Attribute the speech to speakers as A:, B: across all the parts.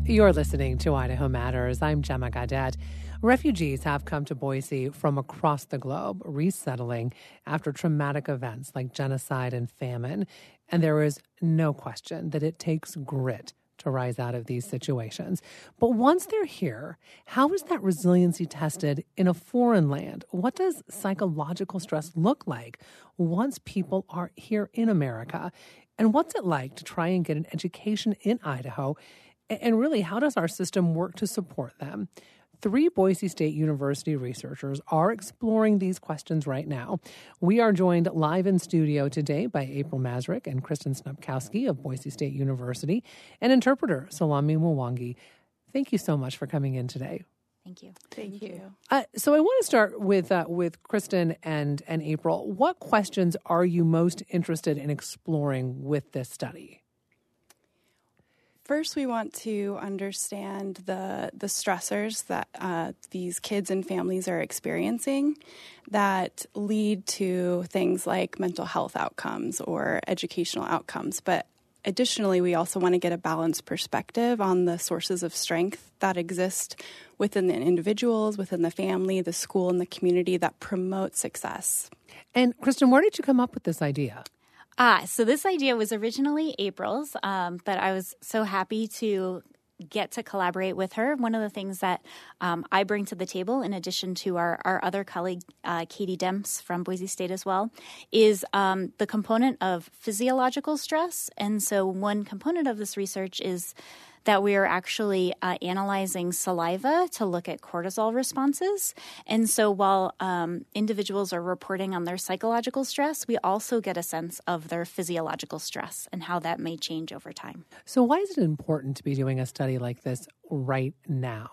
A: You're listening to Idaho Matters. I'm Gemma Gadet. Refugees have come to Boise from across the globe, resettling after traumatic events like genocide and famine. And there is no question that it takes grit to rise out of these situations. But once they're here, how is that resiliency tested in a foreign land? What does psychological stress look like once people are here in America? And what's it like to try and get an education in Idaho? And really, how does our system work to support them? 3 Boise State University researchers are exploring these questions right now. We are joined live in studio today by April Mazurek and Kristen Snupkowski of Boise State University and interpreter Salami Mwangi. Thank you so much for coming in today.
B: Thank you.
C: Thank you.
A: So I want to start with Kristen and April. What questions are you most interested in exploring with this study?
C: First, we want to understand the stressors that these kids and families are experiencing that lead to things like mental health outcomes or educational outcomes. But additionally, we also want to get a balanced perspective on the sources of strength that exist within the individuals, within the family, the school, and the community that promote success.
A: And Kristen, where did you come up with this idea?
B: So this idea was originally April's, but I was so happy to get to collaborate with her. One of the things that I bring to the table, in addition to our other colleague, Katie Demps from Boise State as well, is the component of physiological stress. And so one component of this research is that we are actually analyzing saliva to look at cortisol responses. And so while individuals are reporting on their psychological stress, we also get a sense of their physiological stress and how that may change over time.
A: So why is it important to be doing a study like this right now?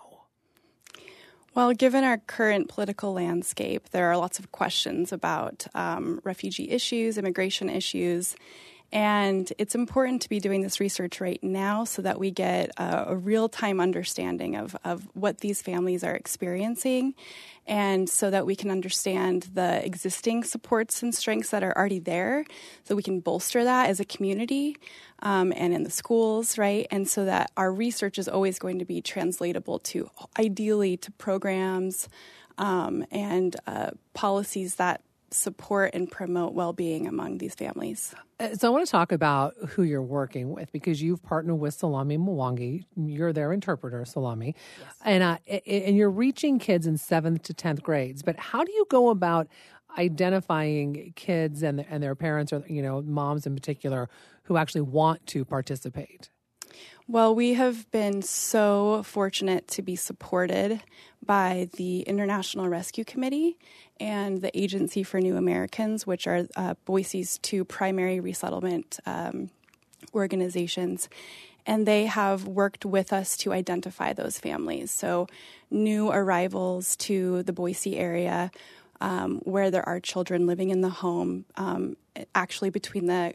C: Well, given our current political landscape, there are lots of questions about refugee issues, immigration issues. And it's important to be doing this research right now so that we get a real-time understanding of what these families are experiencing, and so that we can understand the existing supports and strengths that are already there, so we can bolster that as a community and in the schools, right? And so that our research is always going to be translatable to, ideally, to programs and policies that support and promote well-being among these families.
A: So I want to talk about who you're working with, because you've partnered with Salami Mwangi. You're their interpreter, Salami. Yes. And you're reaching kids in 7th to 10th grades. But how do you go about identifying kids and their parents, or moms in particular, who actually want to participate?
C: Well, we have been so fortunate to be supported by the International Rescue Committee and the Agency for New Americans, which are Boise's 2 primary resettlement organizations. And they have worked with us to identify those families. So new arrivals to the Boise area where there are children living in the home, actually between the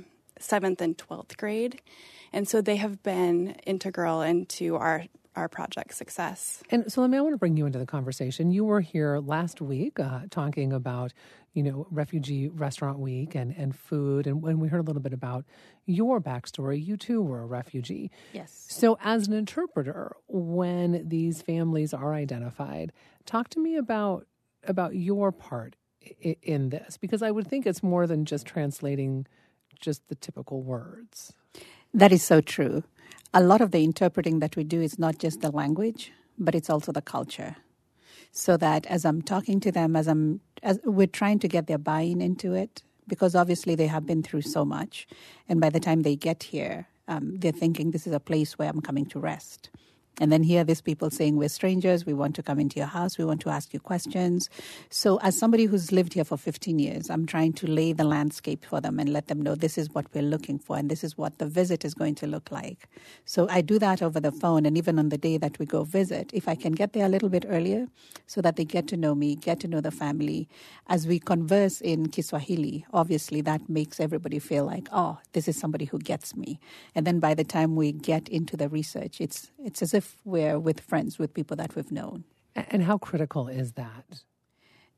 C: 7th and 12th grade. And so they have been integral into our project success.
A: And so, I want to bring you into the conversation. You were here last week talking about, Refugee Restaurant Week and food. And when we heard a little bit about your backstory, you too were a refugee.
B: Yes.
A: So as an interpreter, when these families are identified, talk to me about your part in this, because I would think it's more than just translating just the typical words.
D: That is so true. A lot of the interpreting that we do is not just the language, but it's also the culture. So that as I'm talking to them, as we're trying to get their buy-in into it, because obviously they have been through so much. And by the time they get here, they're thinking this is a place where I'm coming to rest. And then here these people saying, we're strangers, we want to come into your house, we want to ask you questions. So as somebody who's lived here for 15 years, I'm trying to lay the landscape for them and let them know this is what we're looking for and this is what the visit is going to look like. So I do that over the phone, and even on the day that we go visit, if I can get there a little bit earlier so that they get to know me, get to know the family. As we converse in Kiswahili, obviously that makes everybody feel like, oh, this is somebody who gets me. And then by the time we get into the research, it's as if we're with friends, with people that we've known.
A: And how critical is that?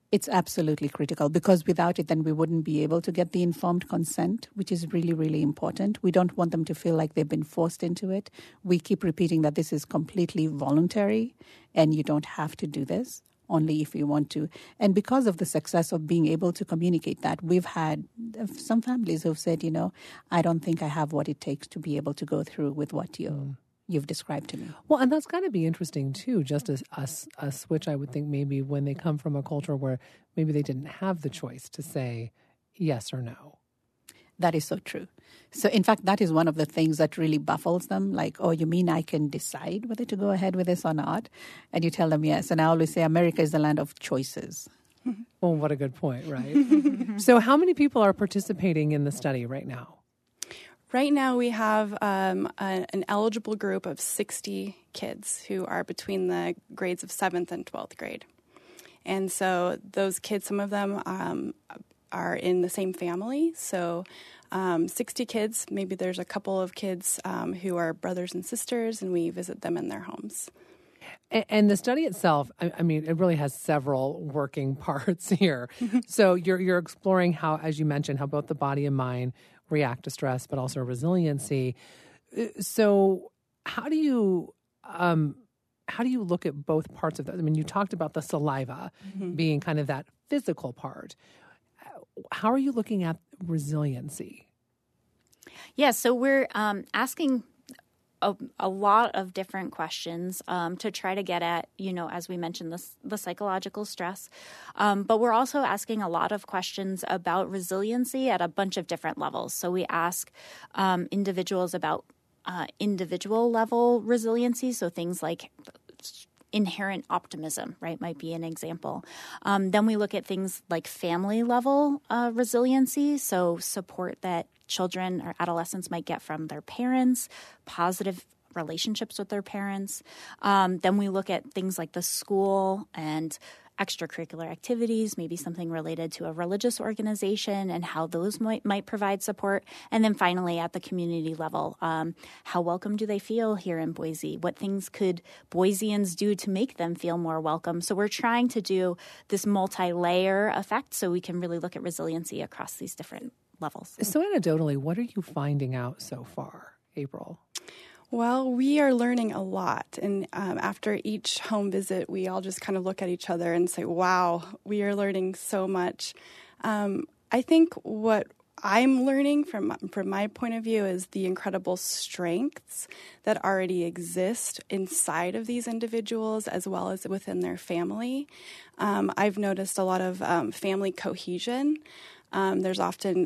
D: It's absolutely critical, because without it, then we wouldn't be able to get the informed consent, which is really, really important. We don't want them to feel like they've been forced into it. We keep repeating that this is completely voluntary and you don't have to do this, only if you want to. And because of the success of being able to communicate that, we've had some families who've said, I don't think I have what it takes to be able to go through with what you've described to me.
A: Well, and that's got to be interesting, too, just as a switch, I would think, maybe when they come from a culture where maybe they didn't have the choice to say yes or no.
D: That is so true. So, in fact, that is one of the things that really baffles them. Like, oh, you mean I can decide whether to go ahead with this or not? And you tell them yes. And I always say America is the land of choices.
A: Oh, what a good point, right? So how many people are participating in the study right now?
C: Right now, we have an eligible group of 60 kids who are between the grades of 7th and 12th grade. And so those kids, some of them are in the same family. So 60 kids, maybe there's a couple of kids who are brothers and sisters, and we visit them in their homes.
A: And the study itself, I mean, it really has several working parts here. So you're exploring how, as you mentioned, how both the body and mind react to stress, but also resiliency. So how do you look at both parts of that? I mean, you talked about the saliva being kind of that physical part. How are you looking at resiliency?
B: Yeah, so we're asking a lot of different questions to try to get at, as we mentioned, the psychological stress. But we're also asking a lot of questions about resiliency at a bunch of different levels. So we ask individuals about individual level resiliency, so things like inherent optimism, right, might be an example. Then we look at things like family level resiliency, so support that children or adolescents might get from their parents, positive relationships with their parents. Then we look at things like the school and extracurricular activities, maybe something related to a religious organization and how those might provide support. And then finally, at the community level, how welcome do they feel here in Boise? What things could Boiseans do to make them feel more welcome? So we're trying to do this multi-layer effect so we can really look at resiliency across these different levels.
A: So anecdotally, what are you finding out so far, April?
C: Well, we are learning a lot. And after each home visit, we all just kind of look at each other and say, wow, we are learning so much. I think what I'm learning from my point of view is the incredible strengths that already exist inside of these individuals as well as within their family. I've noticed a lot of family cohesion. There's often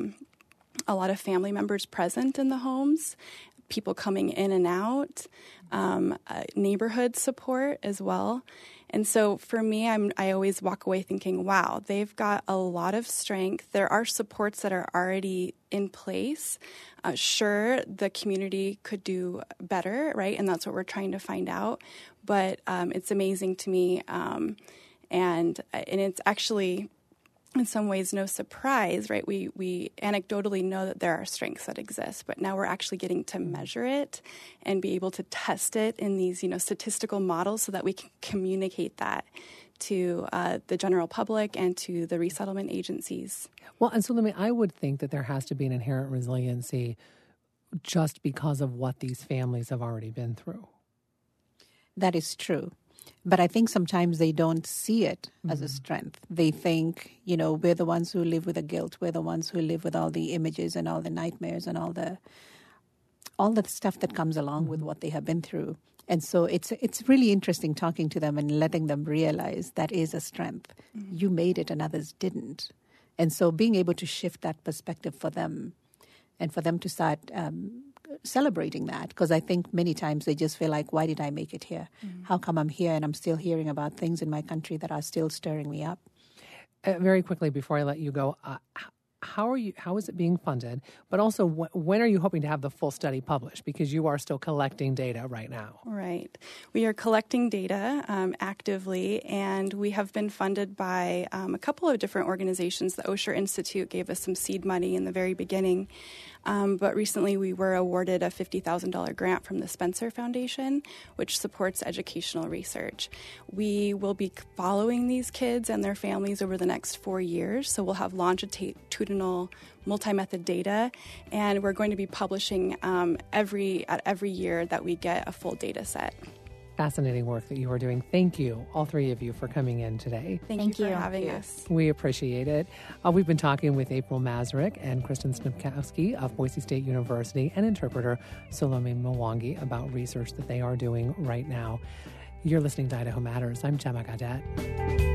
C: a lot of family members present in the homes, people coming in and out, neighborhood support as well. And so for me, I always walk away thinking, wow, they've got a lot of strength. There are supports that are already in place. Sure, the community could do better, right? And that's what we're trying to find out. But it's amazing to me. And it's actually, in some ways, no surprise, right? We anecdotally know that there are strengths that exist, but now we're actually getting to measure it and be able to test it in these, statistical models so that we can communicate that to the general public and to the resettlement agencies.
A: Well, and so I would think that there has to be an inherent resiliency just because of what these families have already been through.
D: That is true. But I think sometimes they don't see it as a strength. They think, we're the ones who live with the guilt. We're the ones who live with all the images and all the nightmares and all the stuff that comes along with what they have been through. And so it's really interesting talking to them and letting them realize that is a strength. Mm-hmm. You made it and others didn't. And so being able to shift that perspective for them and for them to start celebrating that, because I think many times they just feel like, why did I make it here? Mm-hmm. How come I'm here and I'm still hearing about things in my country that are still stirring me up?
A: Very quickly before I let you go, how is it being funded? But also, when are you hoping to have the full study published? Because you are still collecting data right now.
C: Right. We are collecting data actively, and we have been funded by a couple of different organizations. The Osher Institute gave us some seed money in the very beginning. But recently we were awarded a $50,000 grant from the Spencer Foundation, which supports educational research. We will be following these kids and their families over the next 4 years, so we'll have longitudinal multi-method data, and we're going to be publishing every year that we get a full data set.
A: Fascinating work that you are doing. Thank you, all three of you, for coming in today.
C: Thank you for having us.
A: We appreciate it. We've been talking with April Mazurek and Kristen Snipkowski of Boise State University and interpreter Salome Mwangi about research that they are doing right now. You're listening to Idaho Matters. I'm Gemma Gadet.